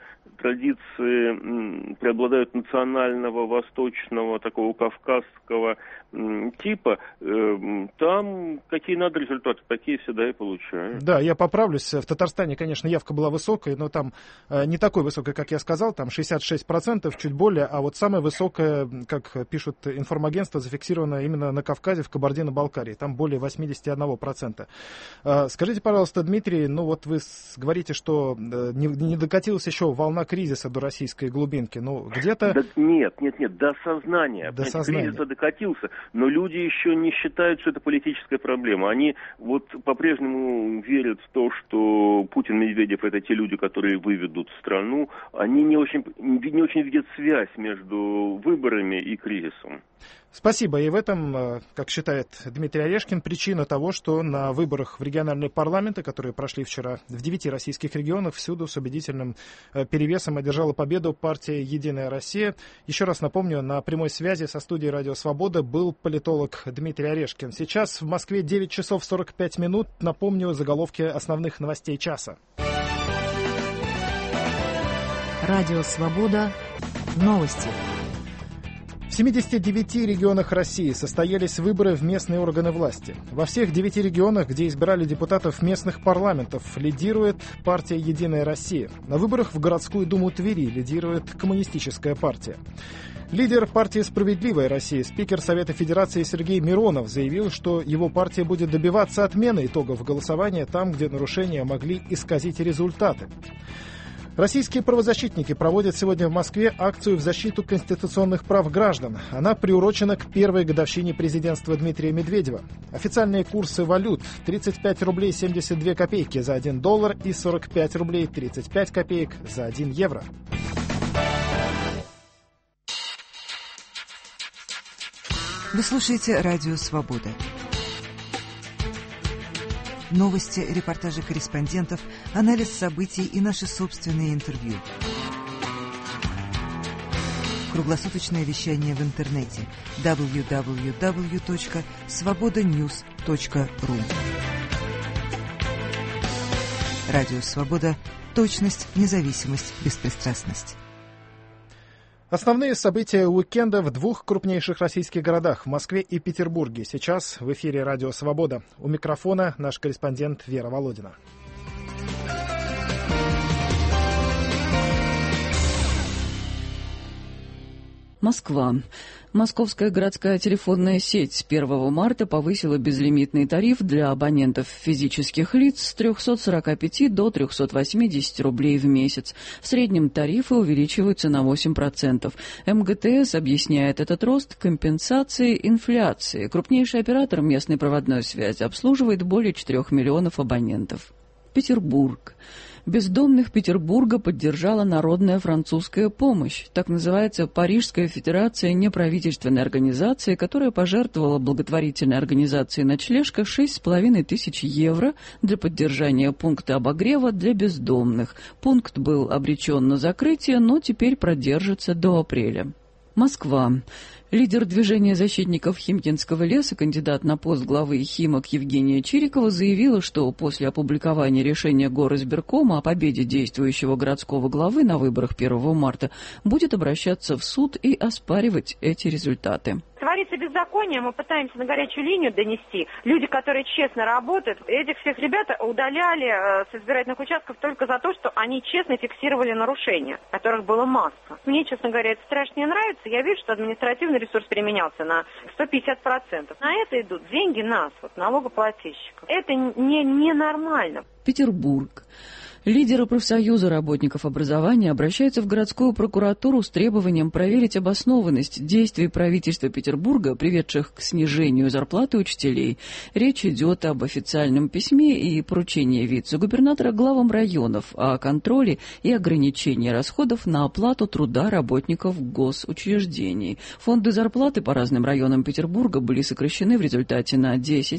Speaker 6: традиции преобладают национального, восточного, такого кавказского типа, там какие надо результаты, такие всегда и получают.
Speaker 1: Да, я поправлюсь. В Татарстане, конечно, явка была высокой, но там не такой высокой, как я сказал, там 66%, чуть более, а вот самая высокая, как пишут информагентства, зафиксирована именно на Кавказе, в Кабардино-Балкарии, там более 81%. Скажите, пожалуйста, Дмитрий, ну вот вы говорите, что не докатилась еще волна кризиса до российской глубинки, ну где-то...
Speaker 6: Да, нет, до сознания. До сознания. Кризис докатился, но люди еще не считают, что это политическая проблема. Они вот по-прежнему верят в то, что Путин, Медведев — это те люди, которые выведут страну. Они не очень видят связь между выборами и кризисом.
Speaker 1: Спасибо. И в этом, как считает Дмитрий Орешкин, причина того, что на выборах в региональные парламенты, которые прошли вчера в 9 российских регионах, всюду с убедительным перевесом одержала победу партия «Единая Россия». Еще раз напомню, на прямой связи со студией «Радио Свобода» был политолог Дмитрий Орешкин. Сейчас в Москве 9 часов 45 минут. Напомню заголовки основных новостей часа.
Speaker 3: Радио Свобода. Новости.
Speaker 1: В 79 регионах России состоялись выборы в местные органы власти. Во всех 9 регионах, где избирали депутатов местных парламентов, лидирует партия «Единая Россия». На выборах в городскую думу Твери лидирует Коммунистическая партия. Лидер партии «Справедливая Россия», спикер Совета Федерации Сергей Миронов заявил, что его партия будет добиваться отмены итогов голосования там, где нарушения могли исказить результаты. Российские правозащитники проводят сегодня в Москве акцию в защиту конституционных прав граждан. Она приурочена к первой годовщине президентства Дмитрия Медведева. Официальные курсы валют: 35 рублей 72 копейки за $1 и 45 рублей 35 копеек за 1 евро.
Speaker 2: Вы слушаете «Радио Свобода». Новости, репортажи корреспондентов, анализ событий и наши собственные интервью. Круглосуточное вещание в интернете www.svobodanews.ru. Радио Свобода. Точность, независимость, беспристрастность.
Speaker 1: Основные события уикенда в 2 крупнейших российских городах – в Москве и Петербурге. Сейчас в эфире «Радио Свобода». У микрофона наш корреспондент Вера Володина.
Speaker 4: Москва. Московская городская телефонная сеть с 1 марта повысила безлимитный тариф для абонентов физических лиц с 345 до 380 рублей в месяц. В среднем тарифы увеличиваются на 8%. МГТС объясняет этот рост компенсацией инфляции. Крупнейший оператор местной проводной связи обслуживает более 4 миллионов абонентов. Петербург. Бездомных Петербурга поддержала Народная французская помощь. Так называется Парижская федерация неправительственной организации, которая пожертвовала благотворительной организации «Ночлежка» 6,5 тысяч евро для поддержания пункта обогрева для бездомных. Пункт был обречен на закрытие, но теперь продержится до апреля. Москва. Лидер движения защитников Химкинского леса, кандидат на пост главы Химок Евгения Чирикова, заявила, что после опубликования решения Горизбиркома о победе действующего городского главы на выборах 1 марта будет обращаться в суд и оспаривать эти результаты.
Speaker 7: Творится
Speaker 5: это беззаконие мы пытаемся на горячую линию донести. Люди, которые честно работают, этих всех ребят удаляли с избирательных участков только за то, что они честно фиксировали нарушения, которых было масса. Мне, честно говоря, это страшно не нравится. Я вижу, что административный ресурс переменялся на 150%. На это идут деньги нас, налогоплательщиков. Это ненормально.
Speaker 4: Петербург. Лидеры профсоюза работников образования обращаются в городскую прокуратуру с требованием проверить обоснованность действий правительства Петербурга, приведших к снижению зарплаты учителей. Речь идет об официальном письме и поручении вице-губернатора главам районов о контроле и ограничении расходов на оплату труда работников госучреждений. Фонды зарплаты по разным районам Петербурга были сокращены в результате на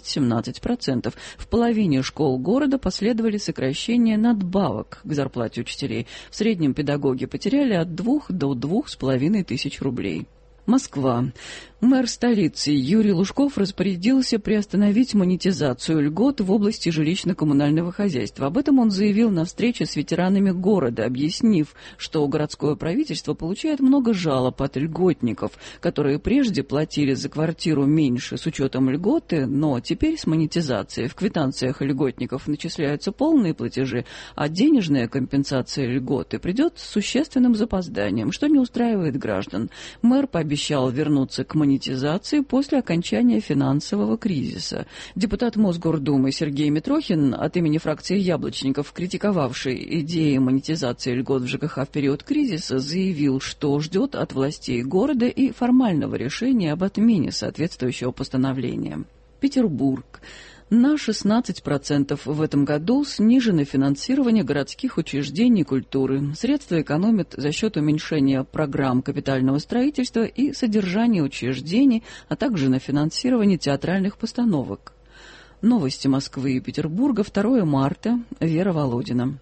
Speaker 4: 10-17%. В половине школ города последовали сокращения надбавок к зарплате учителей. В среднем педагоги потеряли от 2 до 2,5 тысяч рублей. Москва. Мэр столицы Юрий Лужков распорядился приостановить монетизацию льгот в области жилищно-коммунального хозяйства. Об этом он заявил на встрече с ветеранами города, объяснив, что городское правительство получает много жалоб от льготников, которые прежде платили за квартиру меньше с учетом льготы, но теперь с монетизацией в квитанциях льготников начисляются полные платежи, а денежная компенсация льготы придет с существенным запозданием, что не устраивает граждан. Мэр пообещал вернуться к монетизации после окончания финансового кризиса. Депутат Мосгордумы Сергей Митрохин от имени фракции яблочников, критиковавший идеи монетизации льгот в ЖКХ в период кризиса, заявил, что ждет от властей города и формального решения об отмене соответствующего постановления. Петербург. На 16% в этом году снижено финансирование городских учреждений культуры. Средства экономят за счет уменьшения программ капитального строительства и содержания учреждений, а также на финансирование театральных постановок. Новости Москвы и Петербурга, 2 марта. Вера Володина.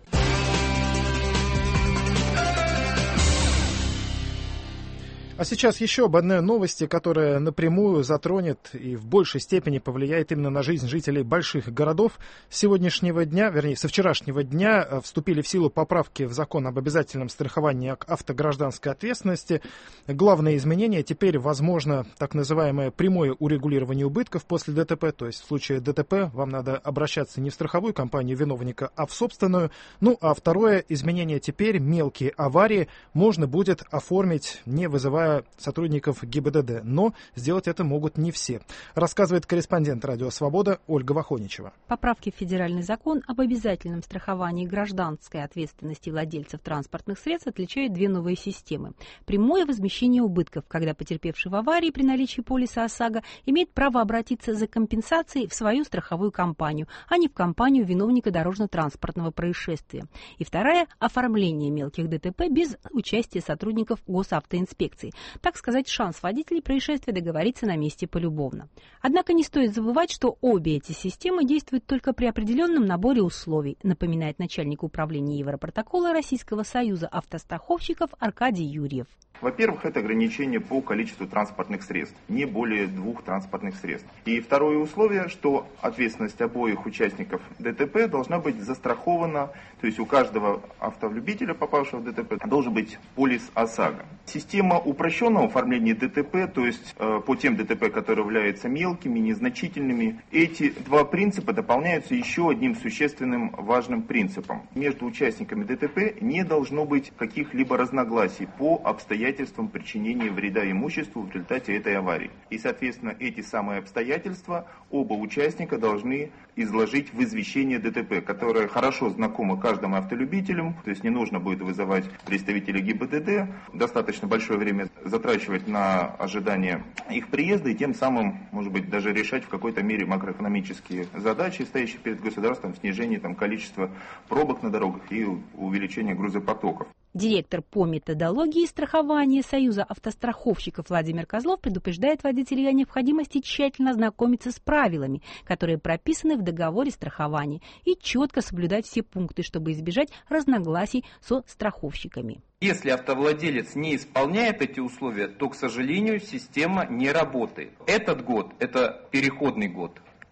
Speaker 1: А сейчас еще об одной новости, которая напрямую затронет и в большей степени повлияет именно на жизнь жителей больших городов. С сегодняшнего дня, вернее, со вчерашнего дня вступили в силу поправки в закон об обязательном страховании автогражданской ответственности. Главное изменение: теперь возможно так называемое прямое урегулирование убытков после ДТП. То есть в случае ДТП вам надо обращаться не в страховую компанию виновника, а в собственную. Ну а второе изменение: теперь мелкие аварии можно будет оформить, не вызывая сотрудников ГИБДД, но сделать это могут не все. Рассказывает корреспондент «Радио Свобода» Ольга Вахоничева.
Speaker 7: Поправки в федеральный закон об обязательном страховании гражданской ответственности владельцев транспортных средств отличают две новые системы. Прямое возмещение убытков, когда потерпевший в аварии при наличии полиса ОСАГО имеет право обратиться за компенсацией в свою страховую компанию, а не в компанию виновника дорожно-транспортного происшествия. И вторая – оформление мелких ДТП без участия сотрудников госавтоинспекции. Так сказать, шанс водителей происшествия договориться на месте полюбовно. Однако не стоит забывать, что обе эти системы действуют только при определенном наборе условий, напоминает начальник управления Европротокола Российского союза автостраховщиков Аркадий Юрьев.
Speaker 8: Во-первых, это ограничение по количеству транспортных средств, не более 2 транспортных средств. И второе условие, что ответственность обоих участников ДТП должна быть застрахована, то есть у каждого автолюбителя, попавшего в ДТП, должен быть полис ОСАГО. Система упрощенного оформления ДТП, то есть по тем ДТП, которые являются мелкими, незначительными, эти два принципа дополняются еще одним существенным важным принципом. Между участниками ДТП не должно быть каких-либо разногласий по обстоятельствам причинения вреда имуществу в результате этой аварии. И, соответственно, эти самые обстоятельства оба участника должны изложить в извещении ДТП, которое хорошо знакомо каждому автолюбителю, то есть не нужно будет вызывать представителей ГИБДД, достаточно большое время затрачивать на ожидание их приезда и тем самым, может быть, даже решать в какой-то мере макроэкономические задачи, стоящие перед государством, снижение количества пробок на дорогах и увеличение грузопотоков.
Speaker 7: Директор по методологии страхования Союза автостраховщиков Владимир Козлов предупреждает водителей о необходимости тщательно ознакомиться с правилами, которые прописаны в договоре страхования, и четко соблюдать все пункты, чтобы избежать разногласий со страховщиками.
Speaker 9: Если автовладелец не исполняет эти условия, то, к сожалению, система не работает. Этот год – это переходный год.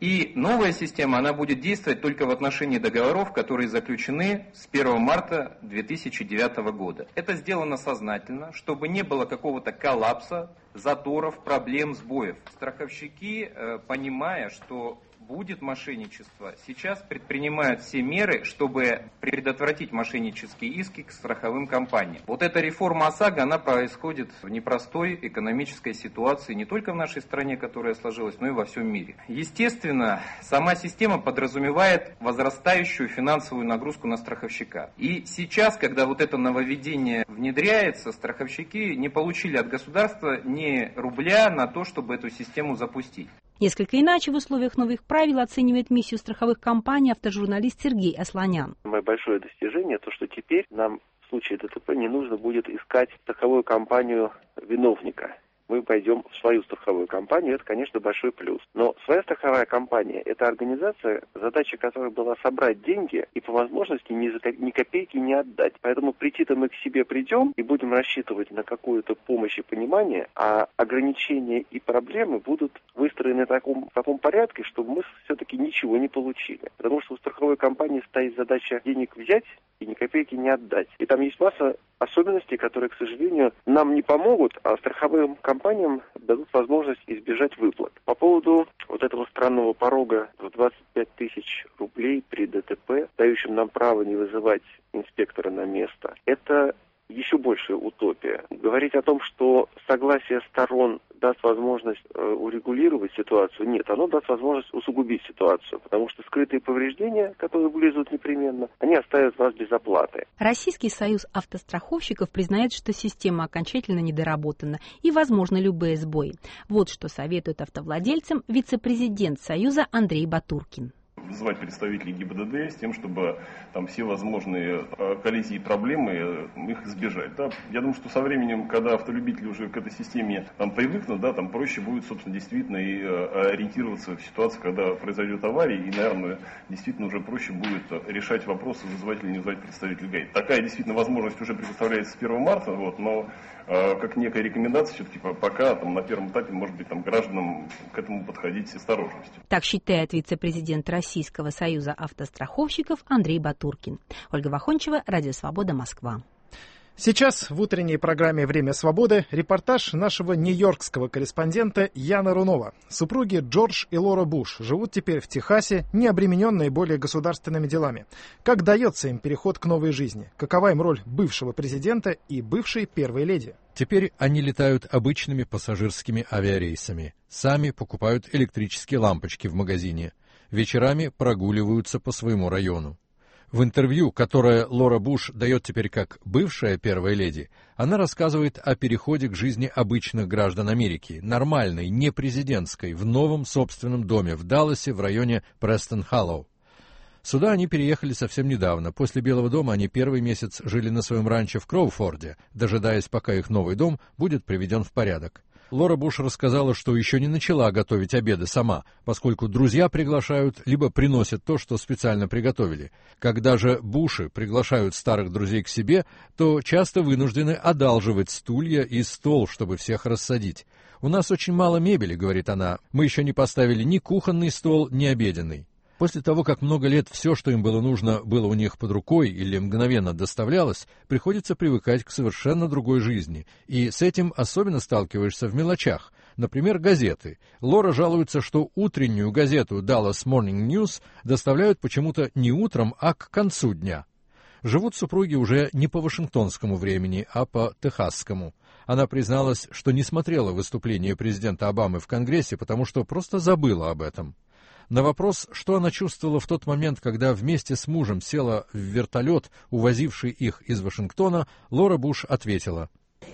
Speaker 9: И новая система, она будет действовать только в отношении договоров, которые заключены с 1 марта 2009 года. Это сделано сознательно, чтобы не было какого-то коллапса, заторов, проблем, сбоев. Страховщики, понимая, что будет мошенничество, сейчас предпринимают все меры, чтобы предотвратить мошеннические иски к страховым компаниям. Вот эта реформа ОСАГО, она происходит в непростой экономической ситуации не только в нашей стране, которая сложилась, но и во всем мире. Естественно, сама система подразумевает возрастающую финансовую нагрузку на страховщика. И сейчас, когда вот это нововведение внедряется, страховщики не получили от государства ни рубля на то, чтобы эту систему запустить.
Speaker 7: Несколько иначе в условиях новых правил оценивает миссию страховых компаний автожурналист Сергей Асланян.
Speaker 10: Мое большое достижение то, что теперь нам в случае ДТП не нужно будет искать страховую компанию виновника. Мы пойдем в свою страховую компанию, это, конечно, большой плюс. Но своя страховая компания – это организация, задача которой была собрать деньги и по возможности ни копейки не отдать. Поэтому прийти-то мы к себе придем и будем рассчитывать на какую-то помощь и понимание, а ограничения и проблемы будут выстроены в таком порядке, чтобы мы все-таки ничего не получили. Потому что у страховой компании стоит задача денег взять и ни копейки не отдать. И там есть масса особенностей, которые, к сожалению, нам не помогут, а страховым компаниям дадут возможность избежать выплат. По поводу вот этого странного порога в 25 тысяч рублей при ДТП, дающим нам право не вызывать инспектора на место, это еще большая утопия. Говорить о том, что согласие сторон даст возможность урегулировать ситуацию, нет, оно даст возможность усугубить ситуацию, потому что скрытые повреждения, которые вылезут непременно, они оставят вас без оплаты.
Speaker 7: Российский союз автостраховщиков признает, что система окончательно недоработана и возможны любые сбои. Вот что советует автовладельцам вице-президент союза Андрей Батуркин.
Speaker 11: Вызывать представителей ГИБДД с тем, чтобы там все возможные коллизии и проблемы их избежать. Да. Я думаю, что со временем, когда автолюбители уже к этой системе привыкнут, да, там проще будет, собственно, действительно и ориентироваться в ситуации, когда произойдет авария, и, наверное, действительно уже проще будет решать вопросы, вызывать или не вызывать представителей ГАИ. Такая действительно возможность уже предоставляется с 1 марта, но как некая рекомендация, все-таки пока на первом этапе, может быть, гражданам к этому подходить с осторожностью.
Speaker 7: Так считает вице-президент Российского союза автостраховщиков Андрей Батуркин. Ольга Вахончева, Радио Свобода, Москва.
Speaker 1: Сейчас в утренней программе «Время свободы» репортаж нашего нью-йоркского корреспондента Яна Рунова. Супруги Джордж и Лора Буш живут теперь в Техасе, не обремененные более государственными делами. Как дается им переход к новой жизни? Какова им роль бывшего президента и бывшей первой леди?
Speaker 24: Теперь они летают обычными пассажирскими авиарейсами. Сами покупают электрические лампочки в магазине. Вечерами прогуливаются по своему району. В интервью, которое Лора Буш дает теперь как бывшая первая леди, она рассказывает о переходе к жизни обычных граждан Америки, нормальной, не президентской, в новом собственном доме в Далласе в районе Престон-Холлоу. Сюда они переехали совсем недавно. После Белого дома они первый месяц жили на своем ранчо в Кроуфорде, дожидаясь, пока их новый дом будет приведен в порядок. Лора Буш рассказала, что еще не начала готовить обеды сама, поскольку друзья приглашают, либо приносят то, что специально приготовили. Когда же Буши приглашают старых друзей к себе, то часто вынуждены одалживать стулья и стол, чтобы всех рассадить. «У нас очень мало мебели», — говорит она, — «мы еще не поставили ни кухонный стол, ни обеденный». После того, как много лет все, что им было нужно, было у них под рукой или мгновенно доставлялось, приходится привыкать к совершенно другой жизни. И с этим особенно сталкиваешься в мелочах. Например, газеты. Лора жалуется, что утреннюю газету Dallas Morning News доставляют почему-то не утром, а к концу дня. Живут супруги уже не по вашингтонскому времени, а по техасскому. Она призналась, что не смотрела выступление президента Обамы в Конгрессе, потому что просто забыла об этом. На вопрос, что она чувствовала в тот момент, когда вместе с мужем села в вертолет, увозивший их из Вашингтона, Лора Буш ответила: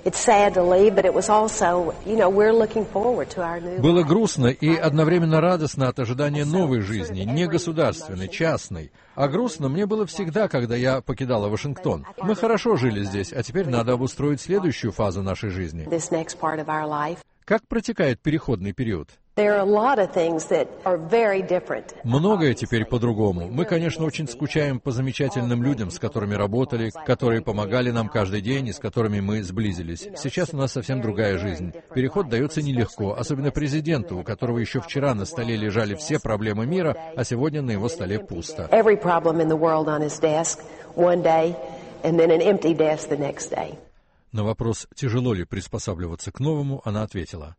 Speaker 24: «Было грустно и одновременно радостно от ожидания новой жизни, не государственной, частной. А грустно мне было всегда, когда я покидала Вашингтон. Мы хорошо жили здесь, а теперь надо обустроить следующую фазу нашей жизни». Как протекает переходный период? Многое теперь по-другому. Мы, конечно, очень скучаем по замечательным людям, с которыми работали, которые помогали нам каждый день и с которыми мы сблизились. Сейчас у нас совсем другая жизнь. Переход дается нелегко, особенно президенту, у которого еще вчера на столе лежали все проблемы мира, а сегодня на его столе пусто. На вопрос, тяжело ли приспосабливаться к новому, она ответила: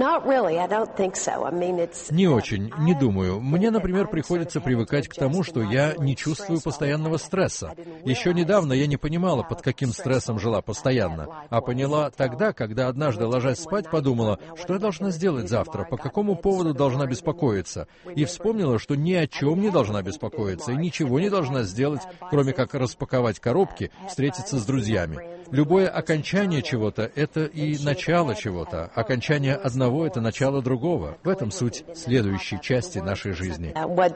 Speaker 24: не очень, не думаю. Мне, например, приходится привыкать к тому, что я не чувствую постоянного стресса. Еще недавно я не понимала, под каким стрессом жила постоянно, а поняла тогда, когда однажды, ложась спать, подумала, что я должна сделать завтра, по какому поводу должна беспокоиться, и вспомнила, что ни о чем не должна беспокоиться и ничего не должна сделать, кроме как распаковать коробки, встретиться с друзьями. Любое окончание чего-то — это и начало чего-то. Окончание одного — это начало другого. В этом суть следующей части нашей жизни.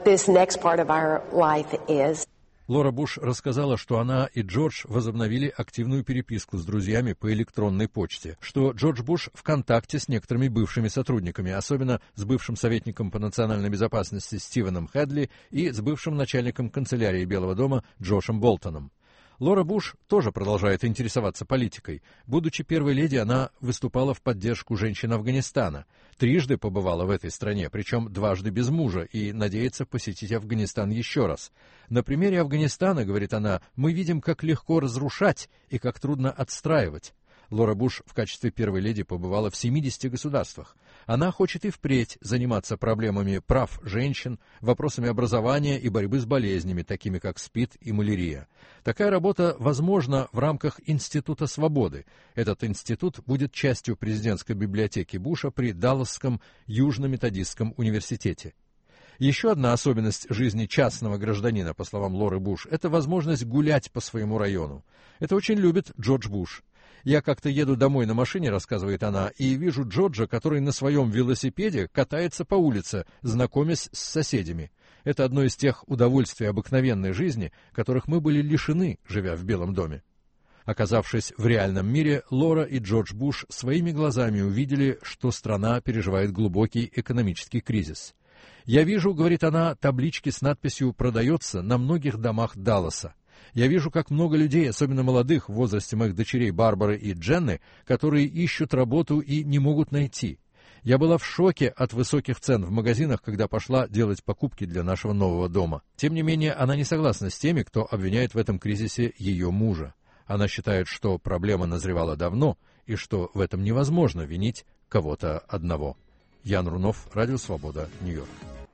Speaker 24: Лора Буш рассказала, что она и Джордж возобновили активную переписку с друзьями по электронной почте, что Джордж Буш в контакте с некоторыми бывшими сотрудниками, особенно с бывшим советником по национальной безопасности Стивеном Хедли и с бывшим начальником канцелярии Белого дома Джошем Болтоном. Лора Буш тоже продолжает интересоваться политикой. Будучи первой леди, она выступала в поддержку женщин Афганистана. Трижды побывала в этой стране, причем дважды без мужа, и надеется посетить Афганистан еще раз. На примере Афганистана, говорит она, мы видим, как легко разрушать и как трудно отстраивать. Лора Буш в качестве первой леди побывала в 70 государствах. Она хочет и впредь заниматься проблемами прав женщин, вопросами образования и борьбы с болезнями, такими как СПИД и малярия. Такая работа возможна в рамках Института свободы. Этот институт будет частью президентской библиотеки Буша при Далласском Южно-методистском университете. Еще одна особенность жизни частного гражданина, по словам Лоры Буш, это возможность гулять по своему району. Это очень любит Джордж Буш. «Я как-то еду домой на машине, — рассказывает она, — и вижу Джорджа, который на своем велосипеде катается по улице, знакомясь с соседями. Это одно из тех удовольствий обыкновенной жизни, которых мы были лишены, живя в Белом доме». Оказавшись в реальном мире, Лора и Джордж Буш своими глазами увидели, что страна переживает глубокий экономический кризис. «Я вижу, — говорит она, — таблички с надписью «Продается» на многих домах Далласа. Я вижу, как много людей, особенно молодых, в возрасте моих дочерей Барбары и Дженны, которые ищут работу и не могут найти. Я была в шоке от высоких цен в магазинах, когда пошла делать покупки для нашего нового дома». Тем не менее, она не согласна с теми, кто обвиняет в этом кризисе ее мужа. Она считает, что проблема назревала давно и что в этом невозможно винить кого-то одного. Ян Рунов, Радио Свобода, Нью-Йорк.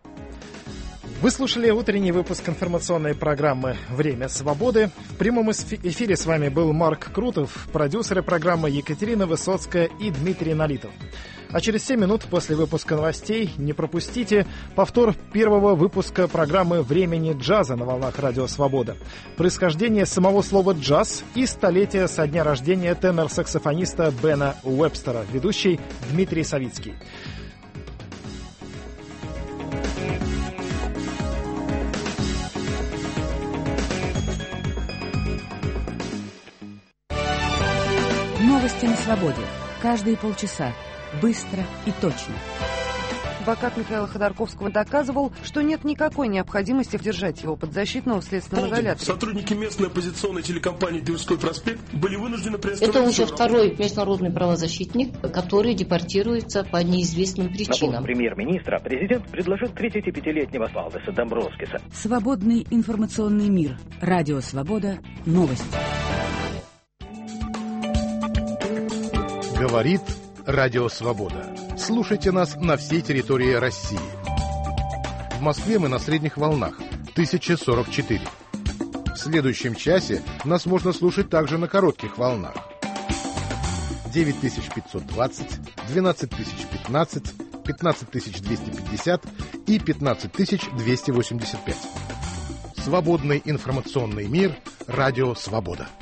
Speaker 1: Вы слушали утренний выпуск информационной программы «Время свободы». В прямом эфире с вами был Марк Крутов, продюсеры программы Екатерина Высоцкая и Дмитрий Налитов. А через 7 минут после выпуска новостей не пропустите повтор первого выпуска программы «Времени джаза» на волнах Радио Свобода. Происхождение самого слова «джаз» и столетие со дня рождения тенор-саксофониста Бена Уэбстера, ведущий Дмитрий Савицкий.
Speaker 3: Новости на свободе. Каждые полчаса. Быстро и точно.
Speaker 2: Адвокат Михаила Ходорковского доказывал, что нет никакой необходимости держать его под защитного следственного изоляторе.
Speaker 13: Сотрудники местной оппозиционной телекомпании «Тверской проспект» были вынуждены приостановить...
Speaker 14: Это уже второй международный правозащитник, который депортируется по неизвестным причинам.
Speaker 15: На премьер-министра президент предложил 35-летнего Валдеса Домбровскиса.
Speaker 3: Свободный информационный мир. Радио Свобода. Новости.
Speaker 16: Говорит Радио Свобода. Слушайте нас на всей территории России. В Москве мы на средних волнах 1044. В следующем часе нас можно слушать также на коротких волнах 9520, 12015, 15250 и 15285. Свободный информационный мир. Радио Свобода.